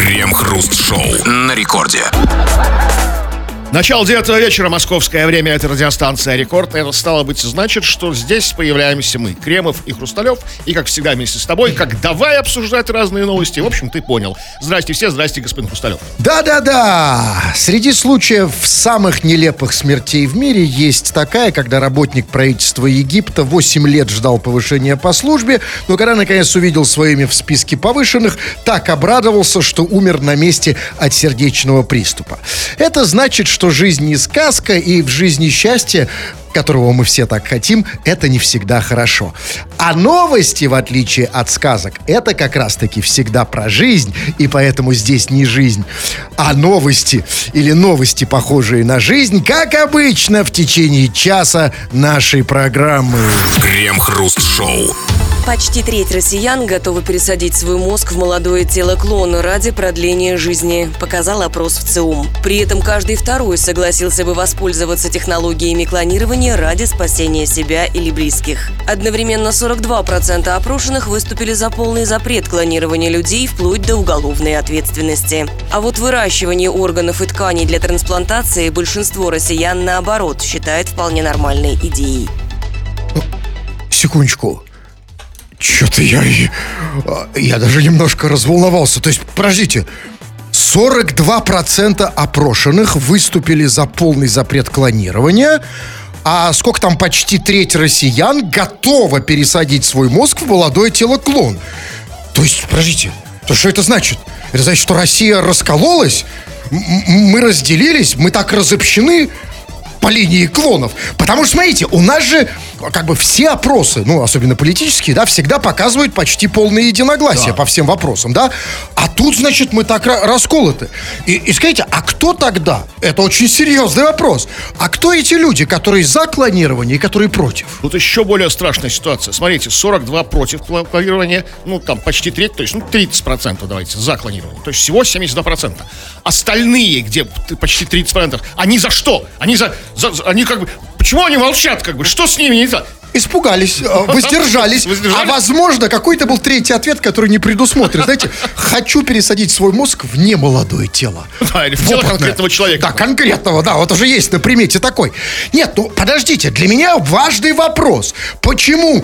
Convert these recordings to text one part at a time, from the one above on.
Крем-хруст-шоу на рекорде. Начало 9 вечера, московское время, это радиостанция «Рекорд». Это, стало быть, значит, что здесь появляемся мы, Кремов и Хрусталев. И, как всегда, вместе с тобой, как давай обсуждать разные новости. В общем, ты понял. Здрасте все, здрасте, господин Хрусталев. Да-да-да! Среди случаев самых нелепых смертей в мире есть такая, когда работник правительства Египта 8 лет ждал повышения по службе, но когда наконец увидел свое имя в списке повышенных, так обрадовался, что умер на месте от сердечного приступа. Это значит, что жизнь не сказка, и в жизни счастье, которого мы все так хотим, это не всегда хорошо. А новости, в отличие от сказок, это как раз-таки всегда про жизнь, и поэтому здесь не жизнь, а новости, или новости, похожие на жизнь, как обычно в течение часа нашей программы. Крем-хруст-шоу. Почти треть россиян готовы пересадить свой мозг в молодое тело клона ради продления жизни, показал опрос в ЦИОМ. При этом каждый второй согласился бы воспользоваться технологиями клонирования ради спасения себя или близких. Одновременно 42% опрошенных выступили за полный запрет клонирования людей вплоть до уголовной ответственности. А вот выращивание органов и тканей для трансплантации большинство россиян, наоборот, считает вполне нормальной идеей. Секундочку. Что-то я даже немножко разволновался. То есть, подождите, 42% опрошенных выступили за полный запрет клонирования, а сколько там, почти треть россиян готова пересадить свой мозг в молодое тело клон. То есть, подождите, то что это значит? Это значит, что Россия раскололась? Мы разделились? Мы так разобщены по линии клонов? Потому что, смотрите, у нас же как бы все опросы, ну, особенно политические, да, всегда показывают почти полное единогласие по всем вопросам, да? А тут, значит, мы так расколоты. И скажите, а кто тогда? Это очень серьезный вопрос. А кто эти люди, которые за клонирование и которые против? Тут еще более страшная ситуация. Смотрите, 42 против клонирования, ну, там, почти треть, то есть, 30% давайте, за клонирование. То есть, всего 72%. Остальные, где почти 30%, они за что? Они они как бы... Почему они молчат, как бы? Что с ними не так? Испугались, воздержались. А возможно, какой-то был третий ответ, который не предусмотрен. Знаете, хочу пересадить свой мозг в немолодое тело. Да, или в тело конкретного человека. Да, конкретного, да, вот уже есть на примете такой. Нет, ну, подождите, для меня важный вопрос. Почему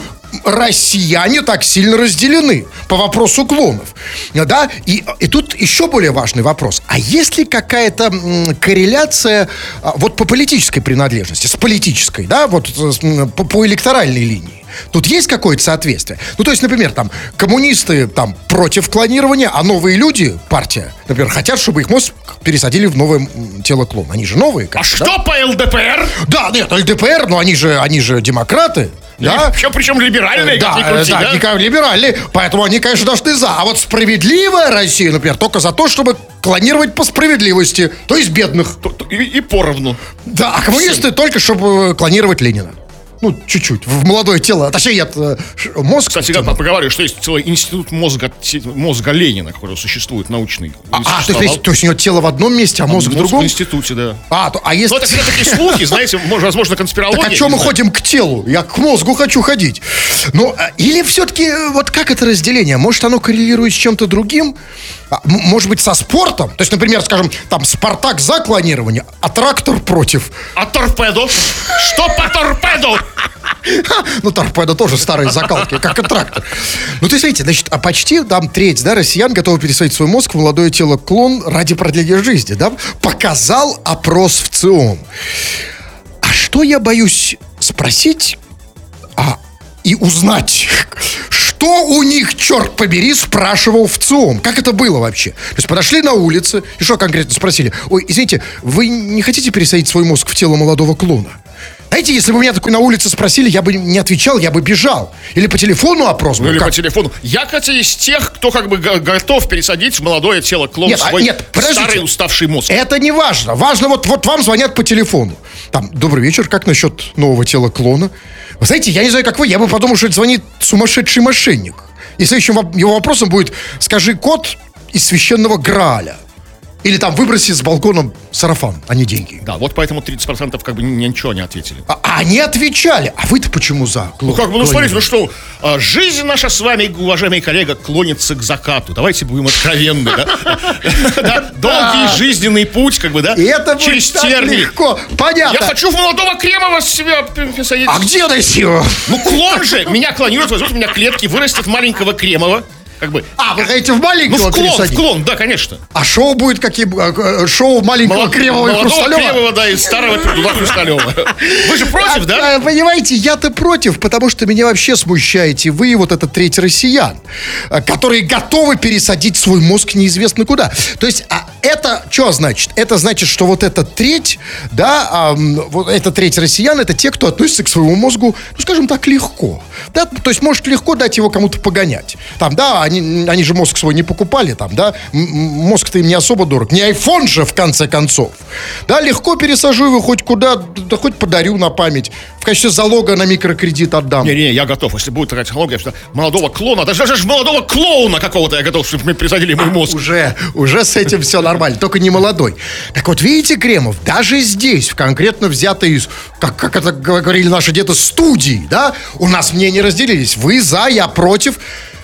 россияне так сильно разделены по вопросу клонов? Да, и тут еще более важный вопрос. А есть ли какая-то корреляция вот по политической принадлежности, с политической, да, вот по электоральной линии? Тут есть какое-то соответствие? Ну, то есть, например, там, коммунисты там против клонирования, а новые люди, партия, например, хотят, чтобы их мозг пересадили в новое тело клон. Они же новые, конечно, что по ЛДПР? Да, нет, ЛДПР, но они же демократы. Да? Причем либеральные, да, как ни крути, да? Либеральные, поэтому они, конечно, должны за. А вот справедливая Россия, например, только за то, чтобы клонировать по справедливости, то есть бедных. И поровну. Да, а коммунисты только, чтобы клонировать Ленина. Ну, чуть-чуть, в молодое тело, точнее, мозг. Кстати, я поговариваю, что есть целый институт мозга Ленина, который существует, научный. То есть у него тело в одном месте, а мозг в другом? В институте, да. Если... Ну, это всегда такие слухи, знаете, возможно, конспирология. Так а что мы ходим к телу? Я к мозгу хочу ходить. Ну, или все-таки, вот как это разделение? Может, оно коррелирует с чем-то другим? Может быть, со спортом? То есть, например, скажем, там, Спартак за клонирование, а трактор против. А торпедо? Что по торпеду? Ну, торпедо тоже старые закалки, как и трактор. Ну, то есть, смотрите, значит, почти там треть, да, россиян готовы пересадить свой мозг в молодое тело клон ради продления жизни, да? Показал опрос в ЦИОМ. А что я боюсь спросить и узнать, что у них, черт побери, спрашивал в ЦИОМ? Как это было вообще? То есть подошли на улице и что конкретно спросили? Ой, извините, вы не хотите пересадить свой мозг в тело молодого клона? Знаете, если бы меня такой на улице спросили, я бы не отвечал, я бы бежал. Или по телефону опрос был. Или по телефону. Я, кстати, из тех, кто как бы готов пересадить в молодое тело клон свой старый уставший мозг. Это не важно. Важно, вот вам звонят по телефону. Там, добрый вечер, как насчет нового тела клона? Вы знаете, я не знаю, как вы, я бы подумал, что это звонит сумасшедший мошенник. И следующим его вопросом будет: скажи код из священного Грааля. Или там выбросить с балкона сарафан, а не деньги. Да, вот поэтому 30% как бы ничего не ответили. А они отвечали. А вы-то почему за? Ну как бы, ну смотрите, ну что, жизнь наша с вами, уважаемый коллега, клонится к закату. Давайте будем откровенны, да? Долгий жизненный путь, как бы, да? И это через будет так тернии. легко. Понятно. Я хочу в молодого Кремова себя посадить. А где найти его? Ну клон же, меня клонируют, возьмут у меня клетки, вырастет маленького Кремова. Как бы. А, вы хотите в маленького в клон, да, конечно. А шоу будет какие? Шоу маленького Кремова и Хрусталева? Кремова, да, и старого Пердула Хрусталева. Вы же против, да? Понимаете, я-то против, потому что меня вообще смущаете вы и вот этот треть россиян, которые готовы пересадить свой мозг неизвестно куда. То есть, это что значит? Это значит, что вот эта треть, да, вот эта треть россиян, это те, кто относится к своему мозгу, ну, скажем так, легко. Да? То есть, может легко дать его кому-то погонять. Там, да, они же мозг свой не покупали, там, да, мозг-то им не особо дорог. Не айфон же, в конце концов. Да, легко пересажу его хоть куда, да хоть подарю на память. В качестве залога на микрокредит отдам. Не, я готов. Если будет такая технология, что молодого клона, даже молодого клоуна какого-то я готов, чтобы мы пересадили мой мозг. Уже с этим все нормально, только не молодой. Так вот, видите, Кремов, даже здесь, в конкретно взятой, как это говорили наши деды, студии, да, у нас мнения разделились. Вы за, я против.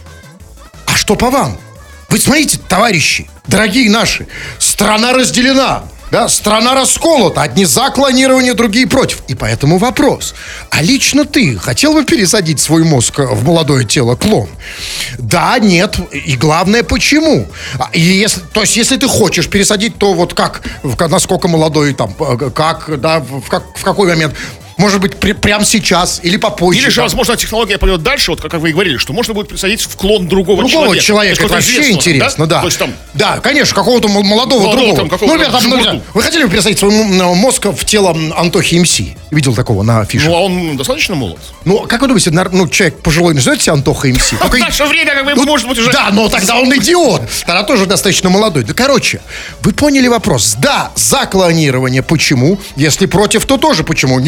А что по вам? Вы смотрите, товарищи, дорогие наши, страна разделена, да, страна расколота, одни за клонирование, другие против. И поэтому вопрос, а лично ты хотел бы пересадить свой мозг в молодое тело клон? Да, нет, и главное, почему? То есть, если ты хочешь пересадить, то вот как, насколько молодой, там, как, да, в какой момент? Может быть, прямо сейчас или попозже. Или же, возможно, технология пойдет дальше, вот как вы и говорили, что можно будет присадить в клон другого человека. Это вообще интересно, да? То есть, там, да, конечно, какого-то молодого другого. Ребята, вы хотели бы пересадить свой мозг в тело Антохи МС? Видел такого на афише? Ну, а он достаточно молод. Ну, как вы думаете, человек пожилой назовет себя Антоха МС? В наше время, как бы, может быть, уже... Да, но тогда он идиот. Тогда тоже достаточно молодой. Да, короче, вы поняли вопрос. Да, за клонирование. Почему? Если против, то тоже почему?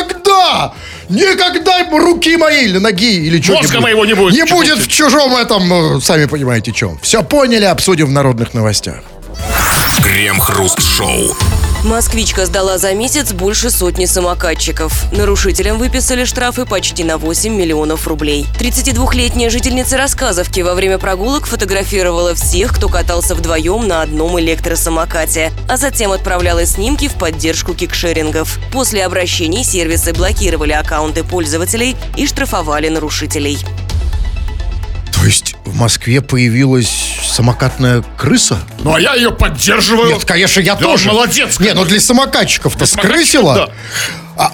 Никогда руки моей или ноги или что-нибудь. Мозга моего не будет. Не будет в чужом этом, сами понимаете, чем. Все поняли, обсудим в народных новостях. Крем-хруст-шоу. Москвичка сдала за месяц больше сотни самокатчиков. Нарушителям выписали штрафы почти на 8 миллионов рублей. 32-летняя жительница Рассказовки во время прогулок фотографировала всех, кто катался вдвоем на одном электросамокате, а затем отправляла снимки в поддержку кикшерингов. После обращений сервисы блокировали аккаунты пользователей и штрафовали нарушителей. То есть в Москве появилась самокатная крыса? Ну, а я ее поддерживаю. Нет, конечно, я тоже. Молодец. Не, ну для самокатчиков-то скрысила. Да.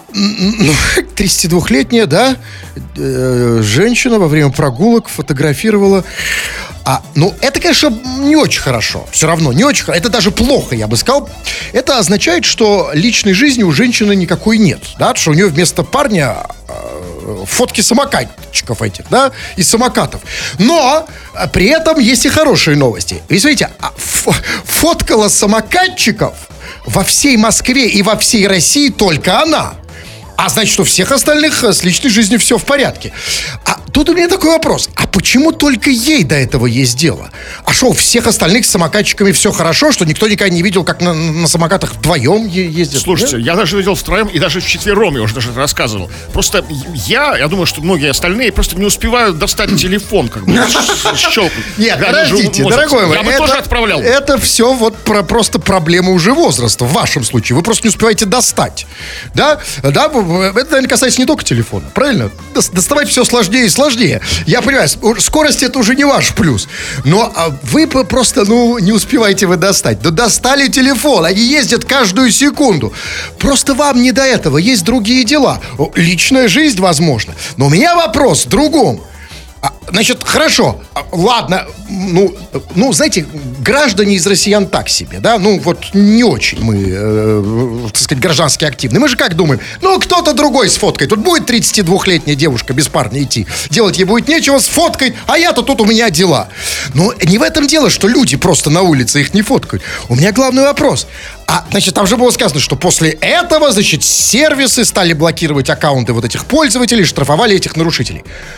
32-летняя, да, женщина во время прогулок фотографировала. Ну, это, конечно, не очень хорошо. Все равно, не очень хорошо. Это даже плохо, я бы сказал. Это означает, что личной жизни у женщины никакой нет. Да, что у нее вместо парня фотки самокатчиков этих, да, из самокатов. Но при этом есть и хорошие новости. Вы смотрите, фоткала самокатчиков во всей Москве и во всей России только она. А значит, что у всех остальных с личной жизнью все в порядке. А тут у меня такой вопрос. А почему только ей до этого есть дело? А что, у всех остальных с самокатчиками все хорошо? Что никто никогда не видел, как на самокатах вдвоем ездят? Слушайте, я даже видел втроем и даже вчетвером, я уже даже рассказывал. Просто я думаю, что многие остальные просто не успевают достать телефон, как бы, щелкнуть. Нет, подождите, дорогой мой. Я бы тоже отправлял. Это все вот просто проблема уже возраста, в вашем случае. Вы просто не успеваете достать. Да? Это, наверное, касается не только телефона, правильно? Доставать все сложнее и сложнее. Я понимаю, скорость это уже не ваш плюс. Но вы просто, не успеваете вы достать. Да достали телефон, они ездят каждую секунду. Просто вам не до этого, есть другие дела. Личная жизнь, возможно. Но у меня вопрос в другом. Значит, хорошо, ладно, знаете, граждане из россиян так себе, да, не очень мы, так сказать, граждански активны. Мы же как думаем, кто-то другой сфоткает. Тут будет 32-летняя девушка без парня идти, делать ей будет нечего, сфоткает, а я-то тут у меня дела. Но не в этом дело, что люди просто на улице их не фоткают. У меня главный вопрос. Значит, там же было сказано, что после этого, значит, сервисы стали блокировать аккаунты вот этих пользователей, штрафовали этих нарушителей.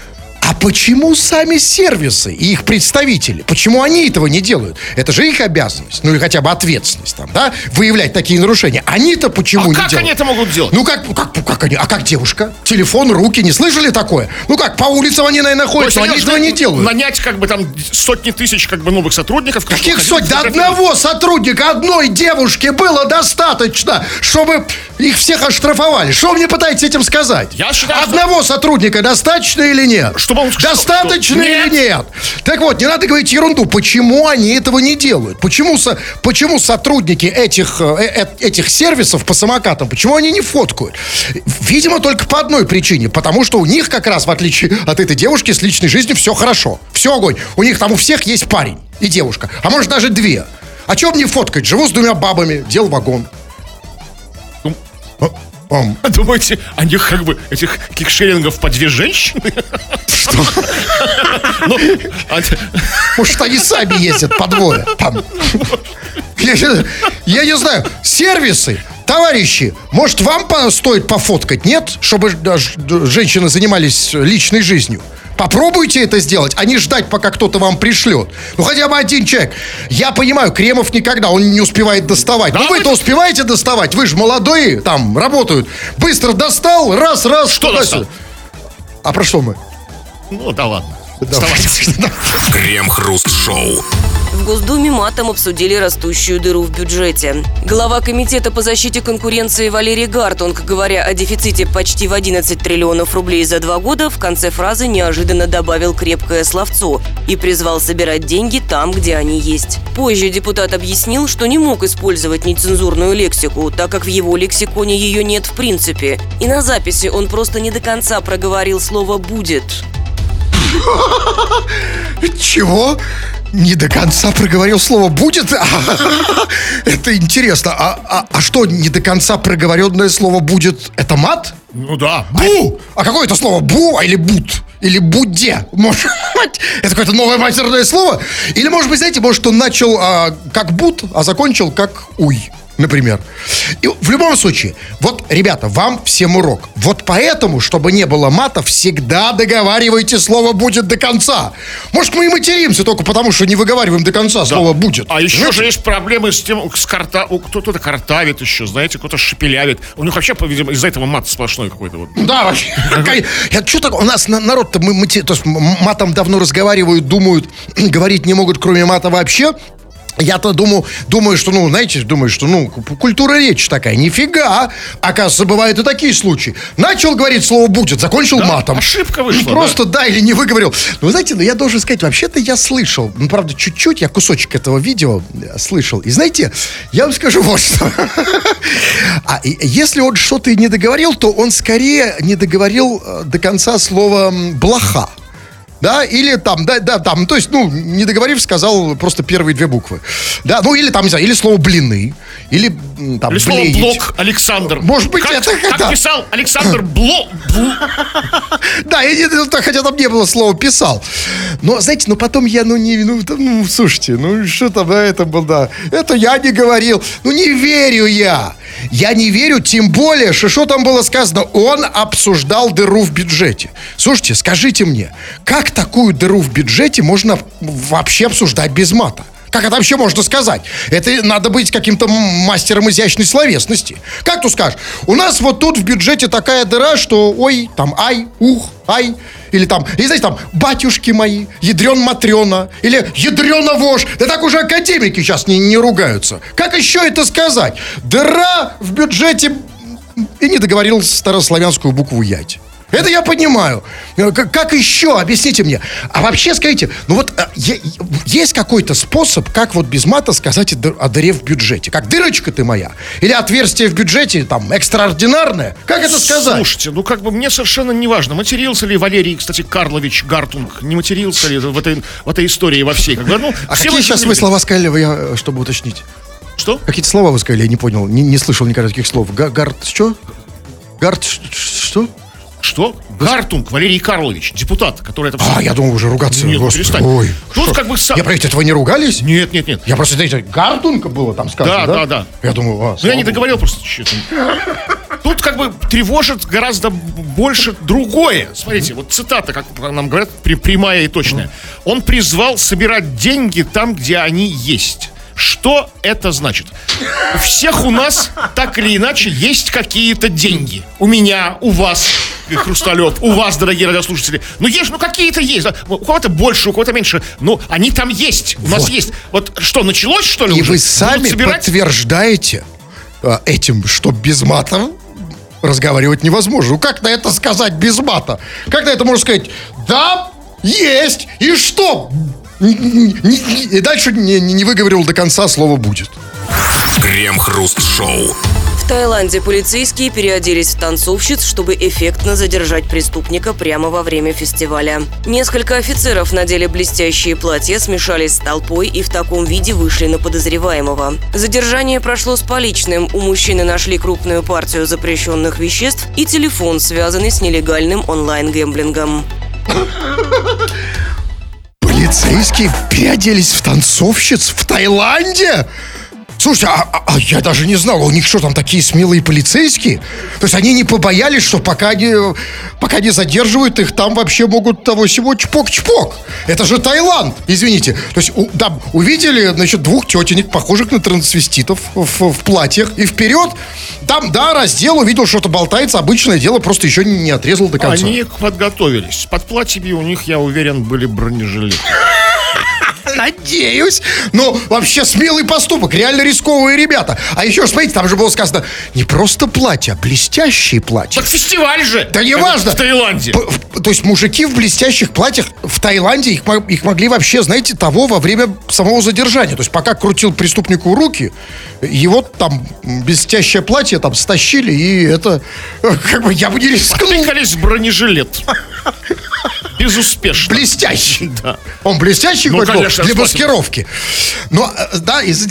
А почему сами сервисы и их представители, почему они этого не делают? Это же их обязанность, ну или хотя бы ответственность там, да, выявлять такие нарушения. Они-то почему не как делают? они это могут делать? Ну как они? А как девушка? Телефон, руки, не слышали такое? Ну как, по улицам они, наверное, ходят, но они этого не делают. Нанять как бы там сотни тысяч как бы новых сотрудников. Каких сотен? До одного сотрудника, одной девушки было достаточно, чтобы их всех оштрафовали. Что вы мне пытаетесь этим сказать? Я считаю, одного сотрудника достаточно или нет? Чтобы он... Достаточно или нет? Так вот, не надо говорить ерунду. Почему они этого не делают? Почему сотрудники этих сервисов по самокатам, почему они не фоткают? Видимо, только по одной причине. Потому что у них как раз, в отличие от этой девушки, с личной жизнью все хорошо. Все огонь. У них там у всех есть парень и девушка. А может даже две. А чего мне фоткать? Живу с двумя бабами, дел вагон. Думаете, они как бы этих кикшерингов по две женщины? Что? Может, они сами ездят по двое там. Я не знаю. Сервисы, товарищи, может, вам стоит пофоткать, нет? Чтобы женщины занимались личной жизнью. Попробуйте это сделать, а не ждать, пока кто-то вам пришлет. Ну, хотя бы один человек. Я понимаю, Кремов никогда, он не успевает доставать. Ну, вы-то успеваете доставать? Вы же молодые, там, работают. Быстро достал, раз. Что достал? А про что мы? Ну, да ладно. Крем-хруст-шоу. В Госдуме матом обсудили растущую дыру в бюджете. Глава Комитета по защите конкуренции Валерий Гартунг, говоря о дефиците почти в 11 триллионов рублей за 2 года, в конце фразы неожиданно добавил крепкое словцо и призвал собирать деньги там, где они есть. Позже депутат объяснил, что не мог использовать нецензурную лексику, так как в его лексиконе ее нет в принципе. И на записи он просто не до конца проговорил слово «будет». Чего? Не до конца проговорил слово «будет»? Это интересно. А что, не до конца проговоренное слово «будет» — это мат? Ну да. Бу! А какое это слово? Бу или бут? Или будде? Может быть, это какое-то новое матерное слово? Или, может быть, знаете, может, он начал как бут, а закончил как уй, например. И в любом случае, вот, ребята, вам всем урок. Вот поэтому, чтобы не было мата, всегда договаривайте слово «будет» до конца. Может, мы и материмся только потому, что не выговариваем до конца слово «будет». А еще же есть проблемы с тем, кто-то картавит еще, знаете, кто-то шепелявит. У них вообще, видимо, из-за этого мат сплошной какой-то. Вот. Да, вообще. Что такое? У нас народ-то то есть матом давно разговаривают, думают, говорить не могут, кроме мата вообще. Я-то думаю, что, культура речи такая. Нифига. Оказывается, бывают и такие случаи. Начал говорить слово «будет», закончил матом. Ошибка вышла. Просто да или не выговорил. Но вы знаете, я должен сказать, вообще-то я слышал. Ну, правда, чуть-чуть, я кусочек этого видео слышал. И знаете, я вам скажу вот что. Если он что-то и не договорил, то он скорее не договорил до конца слова «блоха». Да, или там, то есть, не договорив, сказал просто первые 2 буквы. Да, или там, не знаю, или слово «блины», или там или слово «блеять». «блок» Александр. Может быть, как писал Александр Блок. Да, хотя там не было слова «писал». Но, знаете, потом я, слушайте, что там, это было, да. Это я не говорил. Не верю я. Я не верю, тем более, что там было сказано. Он обсуждал дыру в бюджете. Слушайте, скажите мне, как такую дыру в бюджете можно вообще обсуждать без мата? Как это вообще можно сказать? Это надо быть каким-то мастером изящной словесности. Как тут скажешь? У нас вот тут в бюджете такая дыра, что ой, там ай, ух, ай. Или там, и знаете, там, батюшки мои, ядрен-матрена, или ядрена-вож. Да так уже академики сейчас не ругаются. Как еще это сказать? Дыра в бюджете. И не договорил старославянскую букву «ять». Это я понимаю. Как еще? Объясните мне. А вообще скажите, есть какой-то способ, как вот без мата сказать о дыре в бюджете? Как дырочка ты моя? Или отверстие в бюджете, там, экстраординарное? Как это сказать? Слушайте, мне совершенно не важно, матерился ли Валерий, кстати, Карлович Гартунг, не матерился ли в этой истории во всей. А какие сейчас вы слова сказали, чтобы уточнить? Что? Какие-то слова вы сказали, я не понял, не слышал никогда таких слов. Что? Что? Что? Гартунг Валерий Карлович, депутат, который это... я думал, уже ругаться. Нет, перестань. Ой, тут как бы... Я про этого не ругались? Нет. Я просто, знаете, Гартунг было там сказано, да? Да. Я думаю, я не договорил просто. тут как бы тревожит гораздо больше другое. Смотрите, вот цитата, как нам говорят, прямая и точная. Он призвал собирать деньги там, где они есть. Что это значит? У всех у нас так или иначе есть какие-то деньги. У меня, у вас, Хрусталев, у вас, дорогие радиослушатели. Ну, есть, какие-то есть. У кого-то больше, у кого-то меньше. Но они там есть. У нас есть. Вот что, началось, что ли, И уже? вы сами подтверждаете этим, что без мата разговаривать невозможно. Ну, как на это сказать без мата? Как на это можно сказать? Да, есть. И что? И дальше не выговорил до конца слово «будет». Крем-хруст-шоу. В Таиланде полицейские переоделись в танцовщиц, чтобы эффектно задержать преступника прямо во время фестиваля. Несколько офицеров надели блестящие платья, смешались с толпой и в таком виде вышли на подозреваемого. Задержание прошло с поличным. У мужчины нашли крупную партию запрещенных веществ и телефон, связанный с нелегальным онлайн-гэмблингом. Полицейские переоделись в танцовщиц в Таиланде? Слушайте, а я даже не знал, у них что, там такие смелые полицейские? То есть они не побоялись, что пока не задерживают их, там вообще могут того-сего чпок-чпок. Это же Таиланд, извините. То есть там увидели, значит, двух тетенек, похожих на трансвеститов в платьях, и вперед, там, да, раздел, увидел, что-то болтается, обычное дело, просто еще не отрезал до конца. Они подготовились. Под платьями у них, я уверен, были бронежилеты. Надеюсь. Но вообще смелый поступок. Реально рисковые ребята. А еще, смотрите, там же было сказано не просто платья, а блестящие платья. Так фестиваль же! Да не важно. В Таиланде. То есть мужики в блестящих платьях в Таиланде, их могли вообще, знаете, того во время самого задержания. То есть пока крутил преступнику руки, его там блестящее платье там стащили, и это, как бы, я бы не рискнул. Потыкались в бронежилет. Безуспешно. Блестящий. Да. Он блестящий, Ну, хоть был, конечно, для маскировки. Но, да, и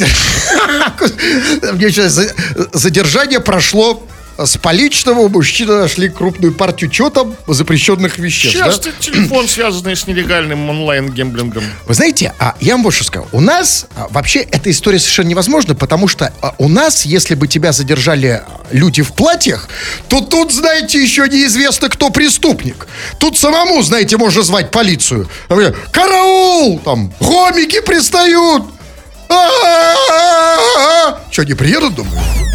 задержание прошло с поличного. Мужчины нашли крупную партию, что там, запрещенных веществ. Сейчас Да? телефон, связанный с нелегальным онлайн-гемблингом. Вы знаете, я вам вот что сказал. У нас вообще эта история совершенно невозможна, потому что у нас, если бы тебя задержали люди в платьях, то тут, знаете, еще неизвестно, кто преступник. Тут самому, знаете, можно звать полицию. Караул! Там, гомики пристают! Что, не приедут, думаю?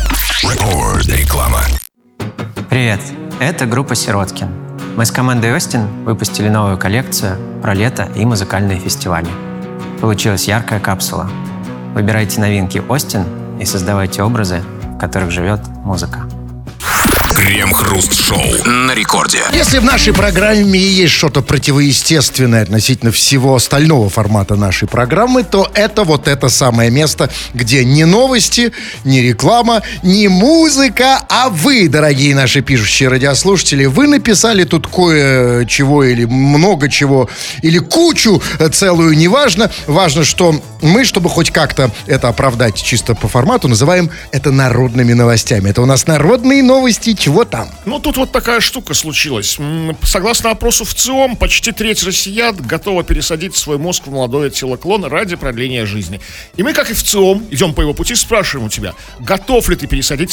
Реклама. Привет, это группа «Сироткин». Мы с командой «Остин» выпустили новую коллекцию про лето и музыкальные фестивали. Получилась яркая капсула. Выбирайте новинки «Остин» и создавайте образы, в которых живет музыка. Крем-хруст-шоу на рекорде. Если в нашей программе есть что-то противоестественное относительно всего остального формата нашей программы, то это вот это самое место, где ни новости, ни реклама, ни музыка, а вы, дорогие наши пишущие радиослушатели, вы написали тут кое-чего или много чего, или кучу целую, неважно. Важно, что мы, чтобы хоть как-то это оправдать чисто по формату, называем это народными новостями. Это у нас народные новости. Чего там? Ну, тут вот такая штука случилась. Согласно опросу в ЦИОМ, почти треть россиян готова пересадить свой мозг в молодое тело клона ради продления жизни. И мы, как и в ЦИОМ, идем по его пути, спрашиваем у тебя, готов ли ты пересадить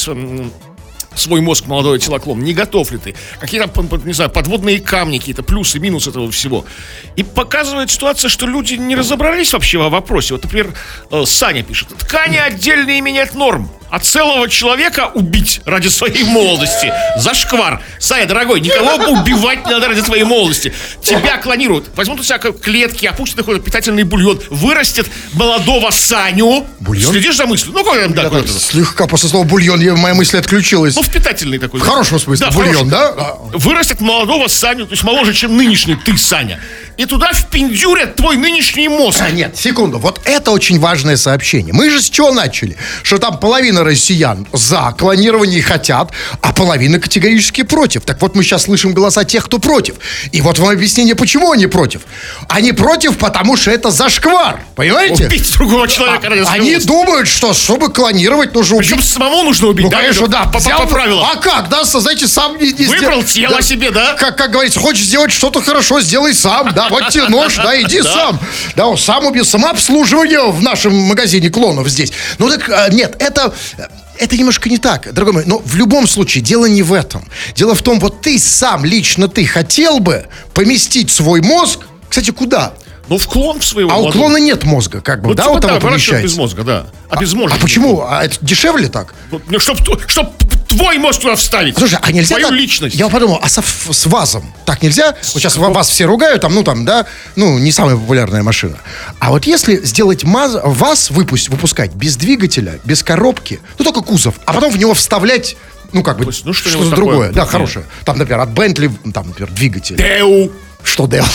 свой мозг в молодое тело клон? Не готов ли ты? Какие там, не знаю, подводные камни, какие-то плюсы, минусы этого всего. И показывает ситуация, что люди не разобрались вообще в вопросе. Вот, например, Саня пишет: ткани отдельные менять норм, а целого человека убить ради своей молодости — зашквар. Саня, дорогой, никого убивать не надо ради своей молодости. Тебя клонируют. Возьмут у себя клетки, опустят такой питательный бульон, вырастет молодого Саню. Бульон? Следишь за мыслью? Ну, как там, да, Слегка после слова бульон, моя мысль отключилась. ну, в питательный такой. В хорошем смысле, да, бульон, да? Вырастет молодого Саню, то есть моложе, чем нынешний ты, Саня. И туда впендюрят твой нынешний мозг. Нет, секунду, вот это очень важное сообщение. Мы же с чего начали? Что там половина россиян за клонирование хотят, а половина категорически против. Так вот, мы сейчас слышим голоса тех, кто против. И вот вам объяснение, почему они против. Они против, потому что это зашквар, понимаете? Убить другого человека ради своего Они мозга. думают, что чтобы клонировать, нужно убить. Причем самому нужно убить, Ну, да? конечно, да. По правилам. А как, да, знаете, сам не Выбрал сделал. тело себе, да? Как говорится, хочешь сделать что-то хорошо, сделай сам. Да, вот тебе нож, да, иди сам. Да, сам убей, самообслуживание в нашем магазине клонов здесь. Ну так, нет, это... это немножко не так, дорогой мой. Но в любом случае дело не в этом. Дело в том, вот ты сам, лично ты хотел бы поместить свой мозг, кстати, куда? Ну, в клон в своего. А у клона нет мозга, как бы, Вот да, типа у того да, помещается. без мозга, да. А без мозга. А почему? А это дешевле так? Ну, чтоб твой мозг туда вставить. Слушай, а нельзя твою так? личность. Я подумал, а с ВАЗом так нельзя? Вот сейчас вас все ругают, там, да, не самая популярная машина. А вот если сделать ВАЗ выпускать без двигателя, без коробки, только кузов, а потом в него вставлять, что-то другое. Да, хорошее. Там, например, от Бентли, например, двигатель. Дэу. Что Дэу?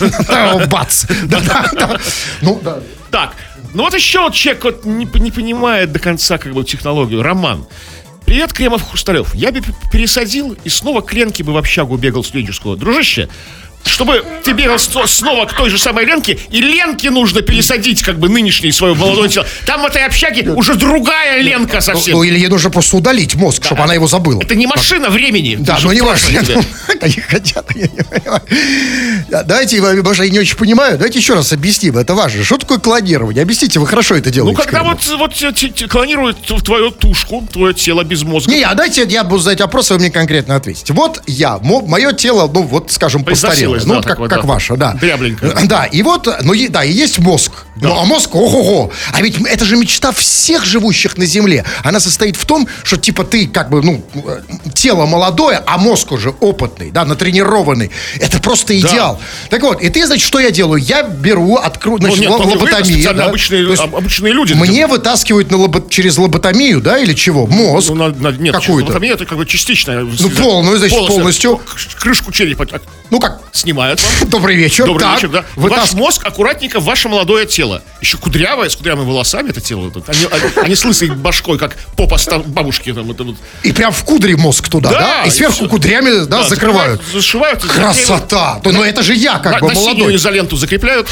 Бац. Да. Ну, да. Так, вот еще человек не понимает до конца технологию. Роман. Привет, Кремов-Хрусталев. Я бы пересадил и снова к Ленке бы в общагу бегал студенческую. Дружище, чтобы ты бегал снова к той же самой Ленке, и Ленке нужно пересадить нынешнее свое молодое тело. Там в этой общаге уже другая Ленка совсем. Или ей нужно просто удалить мозг, чтобы она его забыла. Это не машина времени. Да, но не важно. Они хотят, я не понимаю. Давайте, может, я не очень понимаю, давайте еще раз объясним, это важно. Что такое клонирование? Объясните, вы хорошо это делаете. Когда вот клонируют твою тушку, твое тело без мозга. Дайте я буду задать вопрос, а вы мне конкретно ответите. Вот мое тело, скажем, постарело. Как ваше, да. Дрябленькое. Да, и вот, и есть мозг. Да. А мозг, ого-го. А ведь это же мечта всех живущих на Земле. Она состоит в том, что ты тело молодое, а мозг уже опытный, да, натренированный. Это просто идеал. Да. Так вот, и ты, значит, что я делаю? Я беру, лоботомию. Да? Обычные люди. Мне вытаскивают через лоботомию, да, или чего? Мозг. Нет, какую-то. Лоботомия это частичная. Полную, значит, полностью. Крышку черепа. Снимают вам. Добрый вечер. Добрый вечер, да. Ваш мозг аккуратненько в ваше молодое тело. Еще кудрявое, с кудрявыми волосами это тело. Они с лысой башкой, как попа бабушки. И прям в кудри мозг туда, да? И сверху кудрями, да, закрывают. Зашивают. Красота! Но это же я молодой. На синюю изоленту закрепляют.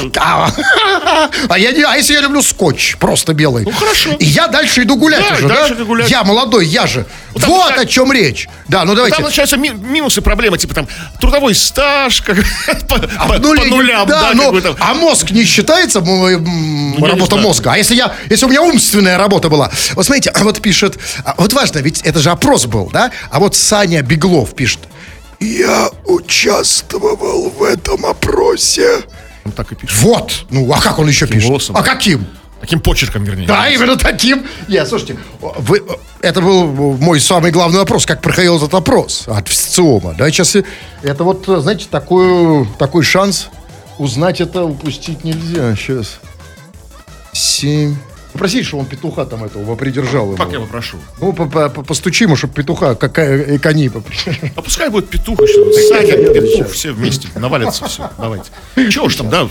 А если я люблю скотч, просто белый? Ну, хорошо. И я дальше иду гулять уже, да? Я молодой, я же. Вот о чем речь. Да, давайте. Там начинаются минусы, проблемы, типа трудовой стаж, по нулям. Да, а мозг не считается, работа мозга? А если у меня умственная работа была? Вот смотрите, вот пишет, вот важно, ведь это же опрос был, да? А вот Саня Беглов пишет: я участвовал в этом опросе. Он так и пишет. Вот, а как он еще пишет? Голосом. А каким? Таким почерком, вернее. Да, именно таким. Слушайте, это был мой самый главный вопрос, как проходил этот опрос от ВЦИОМа. Да, сейчас это знаете, такой шанс узнать это упустить нельзя. Сейчас. 7. Попроси, чтобы он петуха там этого придержал его. Как я попрошу? Постучи ему, чтобы петуха, какая кони попридержал. А пускай будет петух еще. Саня, петух, все вместе. Навалятся все. Давайте. Чего уж там, да?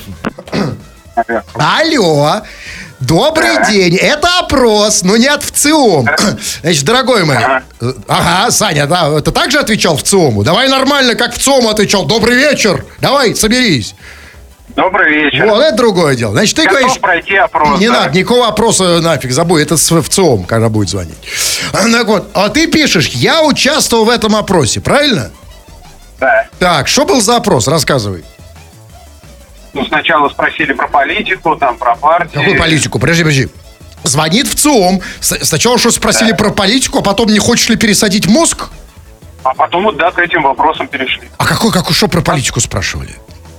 Алло, добрый день, это опрос, но не от ВЦИОМ. Значит, дорогой мой, Саня, да, ты также отвечал ВЦИОМу? Давай нормально, как ВЦИОМу отвечал. Добрый вечер, давай, соберись. Добрый вечер. Вот, это другое дело. Значит, ты говоришь... пройти опрос. Не надо, никакого опроса нафиг, забудь, это с ВЦИОМ, когда будет звонить. Так вот, а ты пишешь, я участвовал в этом опросе, правильно? Да. Так, что был за опрос, рассказывай. Сначала спросили про политику, про партию. Какую политику? Подожди. Звонит ВЦИОМ. Сначала что спросили про политику, а потом не хочешь ли пересадить мозг? А потом к этим вопросам перешли. А что про политику спрашивали?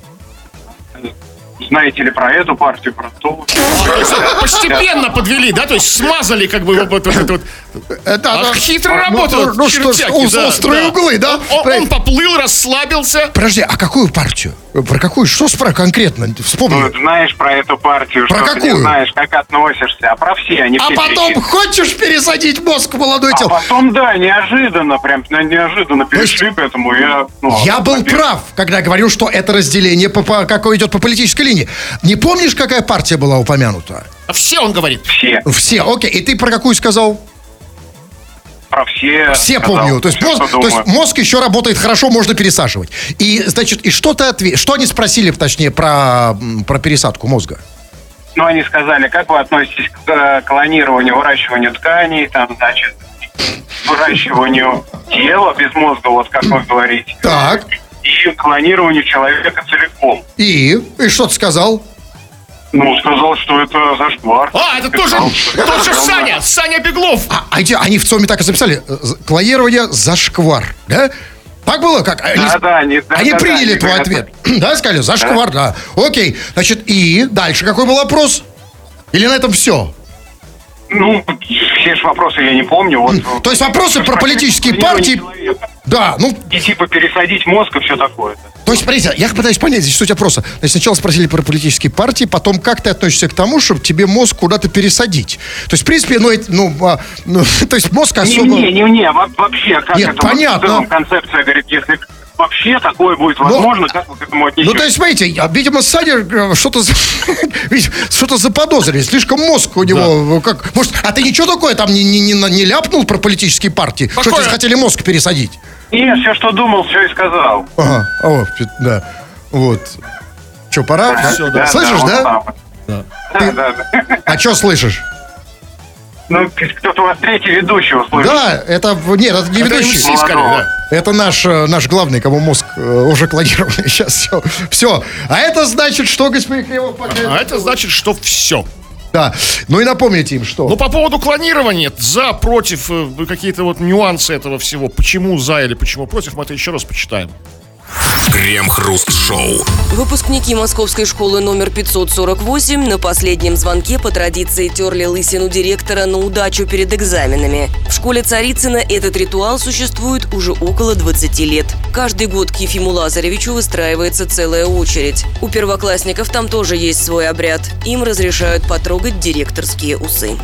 Знаете ли про эту партию, про ту? Постепенно подвели, да? То есть смазали хитро работают. Острые углы, да? Он поплыл, расслабился. Подожди, а какую партию? Про какую? Что конкретно? Вспомни. Знаешь про эту партию, про что какую? Ты не знаешь, как относишься. А про все, они все. А потом хочешь пересадить мозг в молодое тело? А потом, неожиданно перешли к этому. Я был прав, когда говорил, что это разделение какое идет по политической линии. Не помнишь, какая партия была упомянута? А все, он говорит. Все, окей. И ты про какую сказал? Про все. Все помню. То есть мозг еще работает хорошо, можно пересаживать. И, значит, и что они спросили, точнее, про пересадку мозга? Они сказали, как вы относитесь к клонированию, выращиванию тканей, выращиванию тела без мозга, как вы говорите. Так. И клонированию человека целиком. И что ты сказал? Ну, сказал, что это зашквар. Это тоже Саня Беглов. Они в ЦОМе так и записали. Клонирование зашквар, да? Так было? Как? Они приняли твой ответ. Да, сказали, зашквар, да. Окей, значит, и дальше какой был вопрос? Или на этом все? Ну, все же вопросы я не помню. Вот, то есть вопросы про политические партии... Да, ну... И типа пересадить мозг и все такое. То есть, смотрите, я пытаюсь понять здесь суть вопроса. Значит, сначала спросили про политические партии, потом как ты относишься к тому, чтобы тебе мозг куда-то пересадить? То есть, в принципе, то есть мозг особо... Не, вообще, как Нет, это? понятно. Вот, концепция, говорит, если вообще такое будет возможно, как вы к этому отнесетесь? Ну, то есть, смотрите, видимо, Саня что-то заподозрили. Слишком мозг у него... Как, может, а ты ничего такое там не ляпнул про политические партии? Что тебе хотели мозг пересадить? Нет, все, что думал, все и сказал. Ага, да. Вот. Что, пора? Все, да. Слышишь, да? Да. А что слышишь? Ну, кто-то у вас третий ведущий услышал. Да, это не ведущий. Это наш главный, кому мозг уже клонированный. Сейчас все. А это значит, что, господин Кривов? А это значит, что все. Да. Ну и напомните им, что. Ну, по поводу клонирования, за, против, какие-то вот нюансы этого всего. Почему за или почему против, мы это еще раз почитаем. Крем-хруст-шоу. Выпускники московской школы номер 548 на последнем звонке по традиции терли лысину директора на удачу перед экзаменами. В школе Царицына этот ритуал существует уже около 20 лет. Каждый год к Ефиму Лазаревичу выстраивается целая очередь. У первоклассников там тоже есть свой обряд. Им разрешают потрогать директорские усы.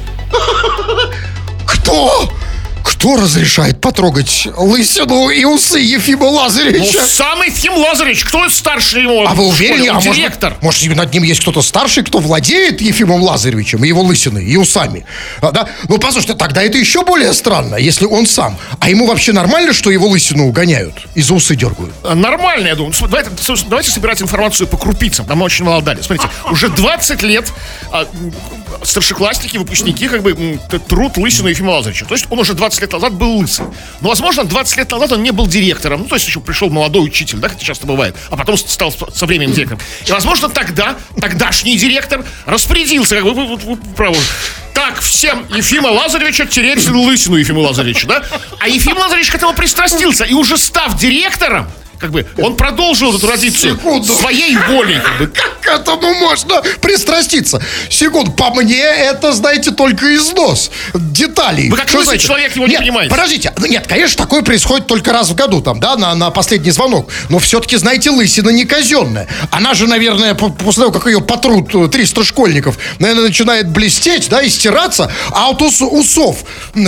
Кто? Кто разрешает потрогать лысину и усы Ефима Лазаревича? Ну, сам Ефим Лазаревич. Кто старше его? А вы уверены? Директор. Может, над ним есть кто-то старший, кто владеет Ефимом Лазаревичем и его лысиной, и усами? Да? Ну, послушайте, тогда это еще более странно, если он сам. А ему вообще нормально, что его лысину гоняют и за усы дергают? Нормально, я думаю. Давайте собирать информацию по крупицам. Нам очень мало дали. Смотрите, уже 20 лет старшеклассники, выпускники трут лысину Ефима Лазаревича. То есть он уже 20 лет назад был лысый. Но, возможно, 20 лет назад он не был директором. Ну, то есть еще пришел молодой учитель, да, как это часто бывает. А потом стал со временем директором. И, возможно, тогдашний директор распорядился, вы правы. Так, всем Ефима Лазаревича тереть лысину Ефима Лазаревича, да? А Ефим Лазаревич к этому пристрастился. И уже став директором, он продолжил эту традицию своей волей. Как к этому можно пристраститься? Секунду, по мне это, знаете, только износ деталей. Вы как лысый человек его не понимаете. Подождите, нет, конечно, такое происходит только раз в году, на последний звонок. Но все-таки, знаете, лысина не казенная. Она же, наверное, после того, как ее потрут 300 школьников, наверное, начинает блестеть, да, и стираться. А от усов,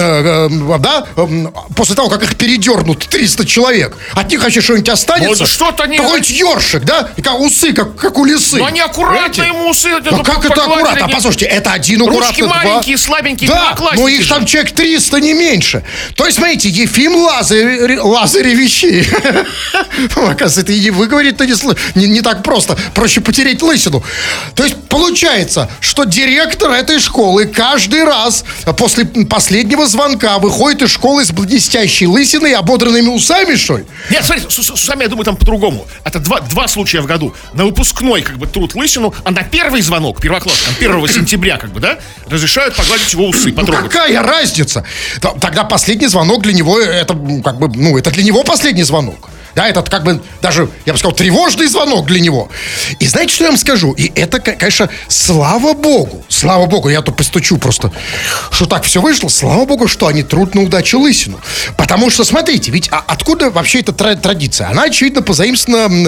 после того, как их передернут 300 человек, от них вообще что-нибудь останется? Что-то не... Какой-нибудь ёршик, да? И как усы, как у лисы. Но они аккуратно ему усы... Ну как это аккуратно? Послушайте, это один аккуратно. Ручки маленькие, слабенькие, да, но их там человек 300, не меньше. То есть, смотрите, Ефим Лазаревич. Оказывается, это и выговорить-то не так просто. Проще потереть лысину. То есть, получается, что директор этой школы каждый раз после последнего звонка выходит из школы с блестящей лысиной и ободранными усами, что ли? Нет, смотрите, с усами, я думаю, там по-другому. Это два случая в году. На выпускной, трут лысину, а на первый звонок, первоклассникам, 1 сентября, разрешают погладить его усы, потрогать. Какая разница? Тогда последний звонок для него, это для него последний звонок. Да, это даже, я бы сказал, тревожный звонок для него. И знаете, что я вам скажу? И это, конечно, слава богу, я тут постучу просто, что так все вышло, слава богу, что они трут на удачу лысину. Потому что, смотрите, ведь откуда вообще эта традиция? Она, очевидно, позаимствована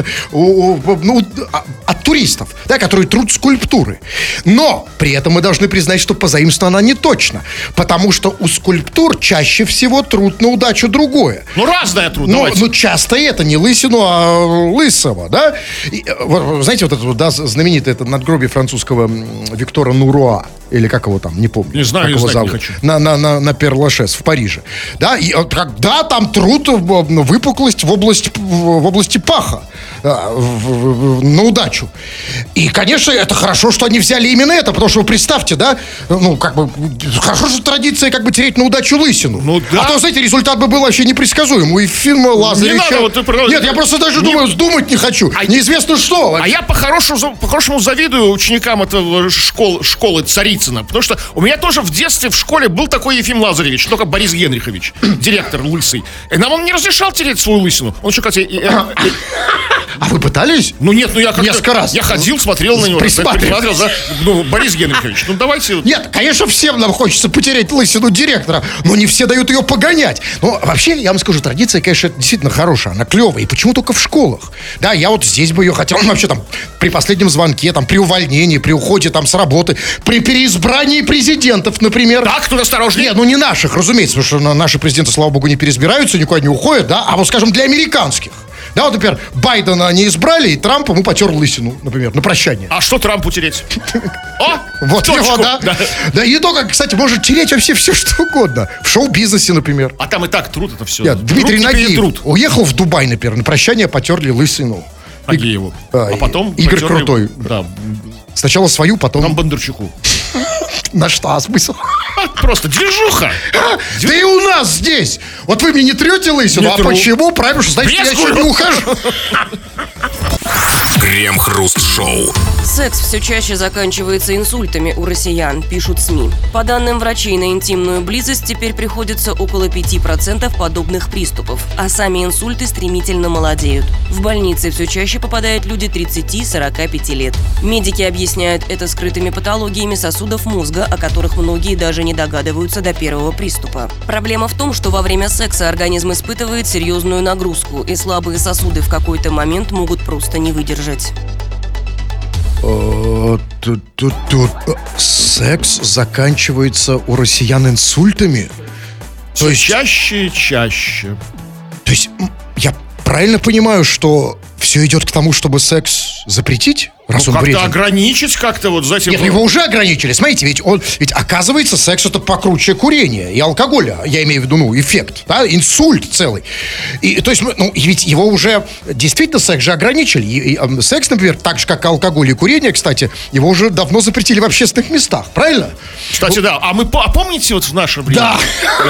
от туристов, да, которые трут скульптуры. Но при этом мы должны признать, что позаимствована она не точно. Потому что у скульптур чаще всего трут на удачу другое. Разное труд, давайте. Часто это не лысину, а лысого, да? И, знаете, знаменитое это надгробие французского Виктора Нуруа. или как его там, не помню. Не знаю, как его знать не зовут. хочу. На Пер-Лашез в Париже. Да, и, да, там труд, выпуклость в области паха. На удачу. И, конечно, это хорошо, что они взяли именно это, потому что вы представьте, да, ну, как бы, хорошо, что традиция, как бы, тереть на удачу лысину. Ну, да. А то, знаете, результат бы был вообще непредсказуемый. И фильм Лазаревича... Не надо, вот ты... Нет, я просто даже думать не хочу. Неизвестно что. А я по-хорошему завидую ученикам этого школы Царицына, потому что у меня тоже в детстве в школе был такой Ефим Лазаревич, только Борис Генрихович, директор лысый. И нам он не разрешал тереть свою лысину. Он еще, кстати... А вы пытались? Ну нет, я как-то... Несколько раз. Я ходил, смотрел на него. Присматривал. Борис Генрихович, давайте... Нет, конечно, всем нам хочется потерять лысину директора, но не все дают ее погонять. Но вообще, я вам скажу, традиция, конечно, действительно хорошая, она клевая. И почему только в школах? Да, я вот здесь бы ее хотел, вообще там, при последнем звонке, там, при увольнении, при уходе там с работы, при переизбрании президентов, например. Так, тут осторожнее. Нет, не наших, разумеется, потому что наши президенты, слава богу, не переизбираются, никуда не уходят, да, а вот, скажем, для американских. Да, вот, например, Байдена не избрали, и Трамп ему потер лысину, например, на прощание. А что Трампу тереть? О, вот точку. его, да. Да, и то, как, кстати, может тереть вообще все, что угодно. В шоу-бизнесе, например. А там и так труд это все. Нет, Дмитрий Нагиев уехал в Дубай, например, на прощание потерли лысину. Нагиеву. А потом... Игорь Крутой. Да. Сначала свою, потом... Бондарчуку. На что смысл? Просто движуха. Да и у нас здесь. Вот вы мне не трете лысину, а почему? Правильно, что значит, я еще не ухожу. Крем-хруст-шоу. Секс все чаще заканчивается инсультами у россиян, пишут СМИ. По данным врачей, на интимную близость теперь приходится около 5% подобных приступов, а сами инсульты стремительно молодеют. В больницы все чаще попадают люди 30-45 лет. Медики объясняют это скрытыми патологиями сосудов мозга, о которых многие даже не догадываются до первого приступа. Проблема в том, что во время секса организм испытывает серьезную нагрузку, и слабые сосуды в какой-то момент могут просто не выдержать. Секс заканчивается у россиян инсультами? То есть чаще и чаще. То есть я правильно понимаю, что все идет к тому, чтобы секс запретить? Раз он как-то вреден? ограничить как-то вот за этим... Нет, его уже ограничили. Смотрите, ведь оказывается, секс это покруче курения и алкоголя. Я имею в виду, эффект, да, инсульт целый. И, то есть, ведь его уже действительно секс же ограничили. И секс, например, так же, как и алкоголь и курение, кстати, его уже давно запретили в общественных местах, правильно? Кстати, да. А помните вот в наше время? Да.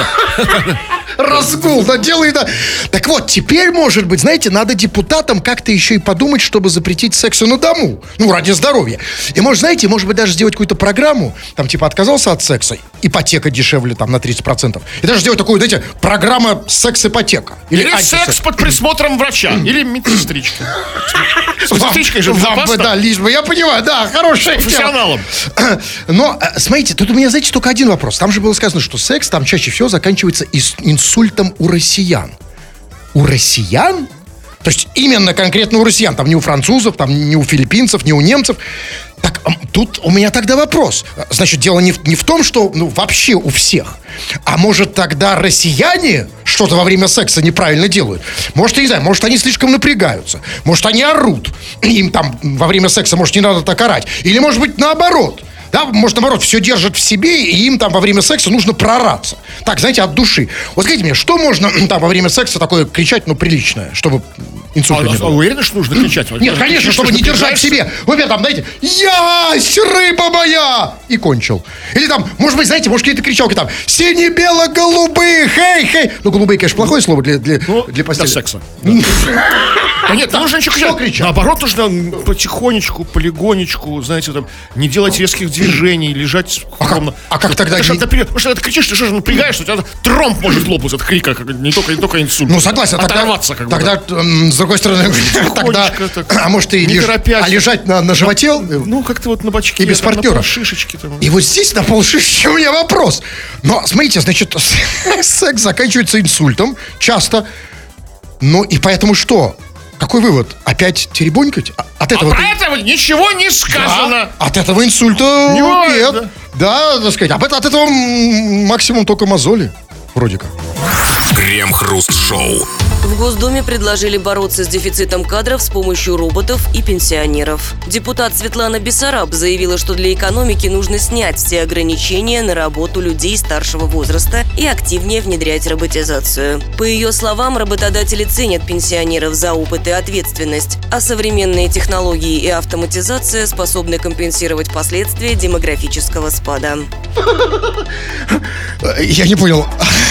Разгул, да, делай, да. Так вот, теперь, может быть, знаете, надо депутатам как-то еще и подумать, чтобы запретить секс на дому. Ради здоровья. И, может быть, даже сделать какую-то программу, там, типа, отказался от секса, ипотека дешевле, там, на 30%. И даже сделать такую, знаете, программа секс-ипотека. Или секс под присмотром врача. Или медсестрички. С медсестричкой же безопасно. Да, лишь бы, я понимаю, да, хорошая профессионалом. Но, смотрите, тут у меня, знаете, только один вопрос. Там же было сказано, что секс там чаще всего заканчивается инсультом у россиян. У россиян? То есть именно конкретно у россиян, там не у французов, там не у филиппинцев, не у немцев. Так, тут у меня тогда вопрос. Значит, дело не в том, что вообще у всех. А может тогда россияне что-то во время секса неправильно делают? Может, я не знаю, может они слишком напрягаются. Может они орут. Им там во время секса, может, не надо так орать. Или может быть наоборот. Да, может, наоборот, все держат в себе, и им там во время секса нужно проораться. Так, знаете, от души. Вот скажите мне, что можно там во время секса такое кричать, приличное, чтобы инсульта не было? Уверены, что нужно кричать? Нет, конечно, чтобы не держать в себе. Вы меня там, знаете, ясь, рыба моя! И кончил. Или там, может быть, знаете, может, какие-то кричалки там, сине-бело-голубые, хей-хей. Голубые, конечно, плохое слово для постели. Для секса. Да нет, нужно ничего кричать. Наоборот, нужно потихонечку, полигонечку, знаете, там, не делать резких движений, лежать скромно. А как тогда? Потому что ты кричишь, ты что же напрягаешь, что у тебя тромб может лопнуть от крика, не только инсульт. Согласен. Оторваться как бы. Тогда, с другой стороны, тогда, а может и лежать на животе? Как-то вот на бочке. И без партнера. На полшишечки там. И вот здесь на полшишечки у меня вопрос. Но, смотрите, значит, секс заканчивается инсультом, часто. И поэтому что? Какой вывод? Опять теребонькать? От этого про этого ничего не сказано. Да, от этого инсульта нет. Да, так сказать. От этого максимум только мозоли. Вроде как. Крем-хруст-шоу. В Госдуме предложили бороться с дефицитом кадров с помощью роботов и пенсионеров. Депутат Светлана Бессараб заявила, что для экономики нужно снять все ограничения на работу людей старшего возраста и активнее внедрять роботизацию. По ее словам, работодатели ценят пенсионеров за опыт и ответственность, а современные технологии и автоматизация способны компенсировать последствия демографического спада. Я не понял.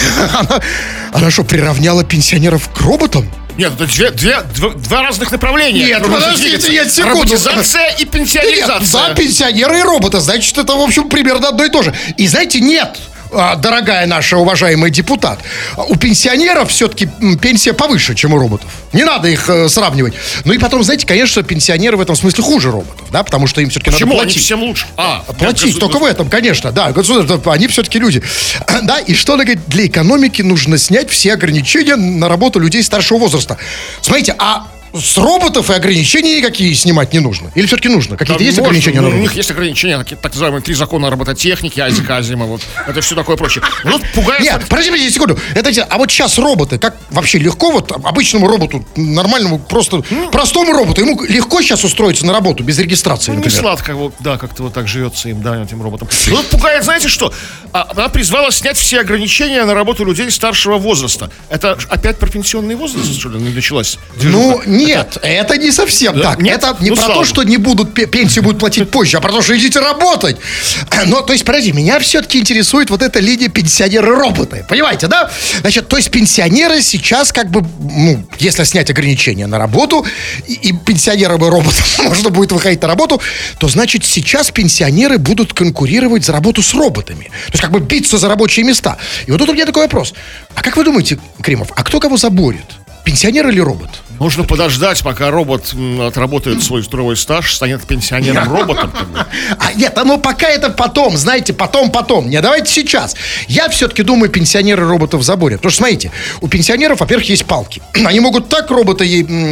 Она что, приравняла пенсионеров к роботам? Нет, это два разных направления. Нет, подождите, секунду. Роботизация и пенсионеризация. Нет, да, пенсионеры и роботы. Значит, это, в общем, примерно одно и то же. И знаете, нет, дорогая наша уважаемая депутат, у пенсионеров все-таки пенсия повыше, чем у роботов. Не надо их сравнивать. Ну и потом, знаете, конечно, пенсионеры в этом смысле хуже роботов, да, потому что им все-таки надо платить. Почему? Они всем лучше. Платить, только в этом, конечно, да. Они все-таки люди. Да, и что она говорит? Для экономики нужно снять все ограничения на работу людей старшего возраста. Смотрите, а с роботов и ограничений никакие снимать не нужно? Или все-таки нужно? Какие-то есть ограничения на роботов? У них есть ограничения, так называемые 3 закона робототехники, Айзека Азимова, вот. Это все такое прочее. Ну, пугает... Нет, подождите секунду. А вот сейчас роботы, как вообще легко вот обычному роботу, нормальному, просто простому роботу, ему легко сейчас устроиться на работу без регистрации, например? Не сладко, вот, да, как-то вот так живется им, да, этим роботам. Ну, пугает, знаете что? Она призвала снять все ограничения на работу людей старшего возраста. Это опять про пенсионный возраст, что ли, началась? Ну, нет, это не совсем так. Нет? Это не про то, что не будут пенсию будут платить позже, а про то, что идите работать. Но, то есть, подожди, меня все-таки интересует вот эта линия пенсионеры-роботы. Понимаете, да? Значит, то есть пенсионеры сейчас как бы, ну, если снять ограничения на работу, и пенсионерам и роботам можно будет выходить на работу, то, значит, сейчас пенсионеры будут конкурировать за работу с роботами. То есть как бы биться за рабочие места. И вот тут у меня такой вопрос. А как вы думаете, Кремов, а кто кого заборет? Пенсионер или робот? Нужно подождать, пока робот отработает свой трудовой стаж, станет пенсионером-роботом. Нет, ну пока это потом, знаете, потом. Не, давайте сейчас. Я все-таки думаю, пенсионеры роботов заборят. Потому что, смотрите, у пенсионеров, во-первых, есть палки. Они могут так робота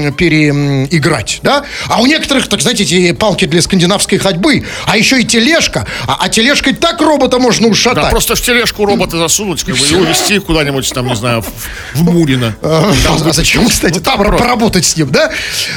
переиграть, да? А у некоторых, так знаете, эти палки для скандинавской ходьбы, а еще и тележка. А тележкой так робота можно ушатать. Да, просто в тележку робота засунуть, как бы, и увезти куда-нибудь там, не знаю, в Мурино. Зачем, кстати, там поработать с ним, да?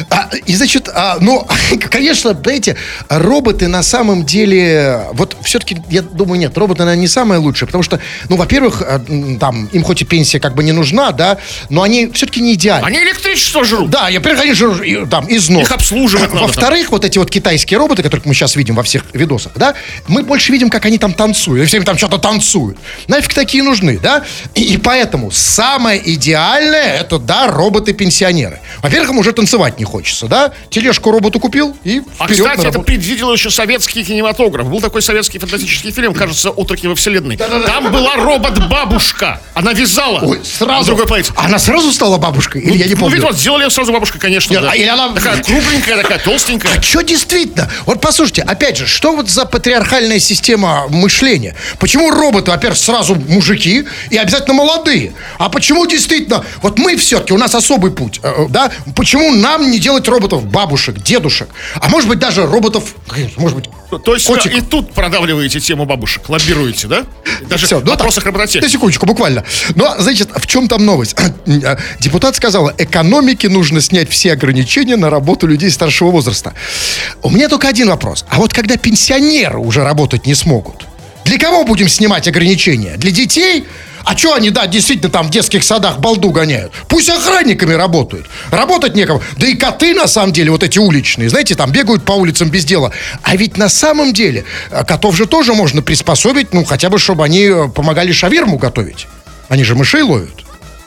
И, значит, ну, конечно, знаете, роботы на самом деле, вот все-таки, я думаю, нет, роботы, наверное, не самое лучшее, потому что, ну, во-первых, там, им хоть и пенсия как бы не нужна, да, но они все-таки не идеальны. Они электричество жрут. Да, во-первых, они жрут, там, износ. Их обслуживать надо. Во-вторых, вот эти вот китайские роботы, которых мы сейчас видим во всех видосах, да, мы больше видим, как они там танцуют, все там что-то танцуют. Нафиг такие нужны, да? И поэтому самое идеальное, это, да, роботы-пенсионеры. Во-первых, им уже танцевать не хочется, да? Тележку роботу купил и вперед на кстати, работу. это предвидел еще советский кинематограф. Был такой советский фантастический фильм, кажется, «Отроки во вселенной». Да-да-да. Там была робот-бабушка. Она вязала. Ой, сразу. Она сразу стала бабушкой? Или я не помню? Ну, сделали ее сразу бабушкой, конечно. Нет, да. Или она... Такая кругленькая, такая толстенькая. А что действительно? Вот послушайте, опять же, что вот за патриархальная система мышления? Почему роботы, во-первых, сразу мужики и обязательно молодые? А почему действительно, вот мы все-таки, у нас особый путь, да? Почему нам не делать роботов бабушек, дедушек? А может быть даже роботов, может быть, то есть котиков? и тут продавливаете тему бабушек, лоббируете, да? Даже все, в вопросах робототехники. На секундочку, буквально. Но, значит, в чем там новость? Депутат сказала, экономике нужно снять все ограничения на работу людей старшего возраста. У меня только один вопрос. А вот когда пенсионеры уже работать не смогут, для кого будем снимать ограничения? Для детей? А что они, да, действительно там в детских садах балду гоняют? Пусть охранниками работают. Работать некому. Да и коты, на самом деле, вот эти уличные, знаете, там бегают по улицам без дела. А ведь на самом деле котов же тоже можно приспособить, ну, хотя бы, чтобы они помогали шаверму готовить. Они же мышей ловят.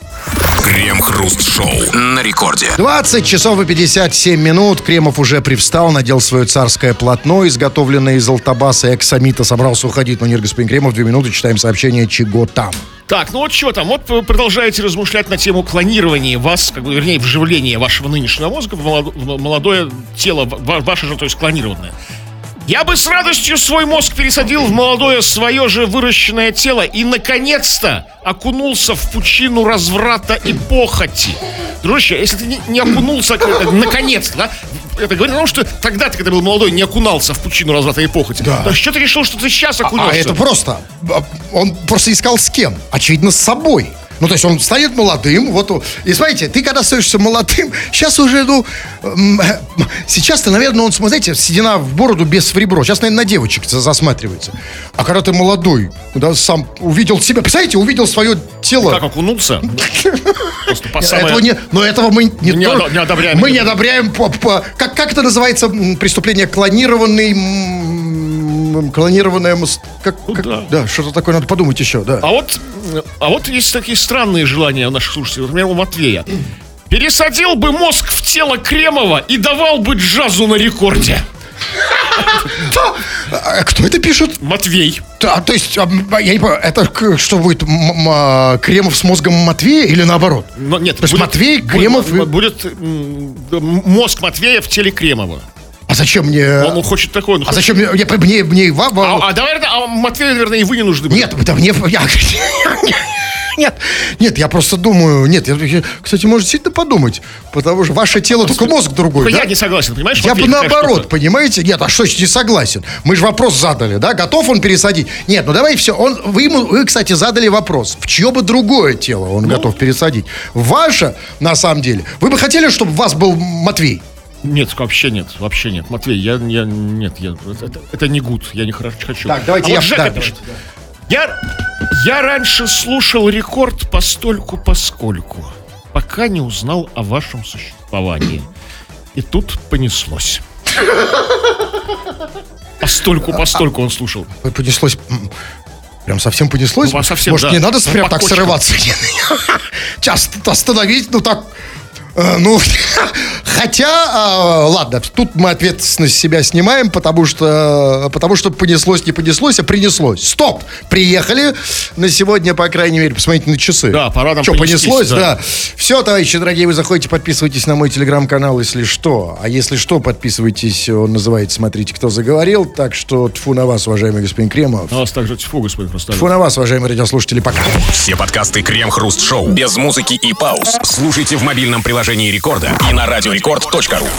Крем-хруст-шоу на рекорде. 20 часов и 57 минут. Кремов уже привстал, надел свое царское полотно, изготовленное из алтобаса и аксамита. Собрался уходить. Но нет, господин Кремов, 2 минуты, читаем сообщение, чего там. Так, ну вот что там, вот вы продолжаете размышлять на тему клонирования вас, как бы, вернее, вживления вашего нынешнего мозга в молодое тело, ваше же, то есть клонированное. Я бы с радостью свой мозг пересадил в молодое свое же выращенное тело и, наконец-то, окунулся в пучину разврата и похоти. Дружище, если ты не окунулся, наконец-то, да, это говорит о том, что тогда ты, когда был молодой, не окунался в пучину разврата и похоти. Да. То есть что ты решил, что ты сейчас окунешься? А это просто, он просто искал с кем? Очевидно, с собой. Ну, то есть он станет молодым, вот, и смотрите, ты когда становишься молодым, сейчас уже, сейчас-то, наверное, он, смотрите, седина в бороду, без в ребро, сейчас, наверное, на девочек засматривается. А когда ты молодой, да, сам увидел себя, представляете, увидел свое тело. Как окунуться? Просто по Но этого мы не одобряем. Мы не одобряем, как это называется, преступление клонированное, да, что-то такое, надо подумать еще, да. А вот есть такие странные желания у наших слушателей. Например, у Матвея. Пересадил бы мозг в тело Кремова и давал бы джазу на рекорде. Кто это пишет? Матвей. Да, то есть, я не понимаю, это что будет, Кремов с мозгом Матвея или наоборот? Нет, то есть Матвей, Кремов... Будет мозг Матвея в теле Кремова. А зачем мне... Он хочет такой. А зачем мне вам... А Матвею, наверное, и вы не нужны. Нет, да мне... Нет, я просто думаю... Кстати, можете сильно подумать, потому что ваше тело только мозг другой, да? Я не согласен, понимаешь? Я бы наоборот, понимаете? Нет, а что не согласен? Мы же вопрос задали, да? Готов он пересадить? Нет, ну давай все. Вы, кстати, задали вопрос. В чье бы другое тело он готов пересадить? Ваше, на самом деле. Вы бы хотели, чтобы у вас был Матвей? Нет, вообще нет. Матвей, нет, это не гуд, я не хочу. Так, давайте вот Жека пишет. Я раньше слушал рекорд постольку-поскольку, пока не узнал о вашем существовании. И тут понеслось. Постольку он слушал. Понеслось... Прям совсем понеслось? Ну, совсем, может, да. не надо прям так срываться? Часто остановить, так... хотя, ладно, тут мы ответственность с себя снимаем, потому что понеслось, не понеслось, а принеслось. Стоп! Приехали на сегодня, по крайней мере, посмотрите на часы. Да, пора нам что, понеслось, да. Да. Все, товарищи дорогие, вы заходите, подписывайтесь на мой телеграм-канал, если что. А если что, подписывайтесь, он называется «Смотрите, кто заговорил». Так что тьфу на вас, уважаемый господин Кремов. На вас также тьфу, господин Хрусталев. Тьфу на вас, уважаемые радиослушатели, пока. Все подкасты Крем-Хруст Шоу без музыки и пауз слушайте в мобильном приложении Рекорда и на радиорекорд.ру.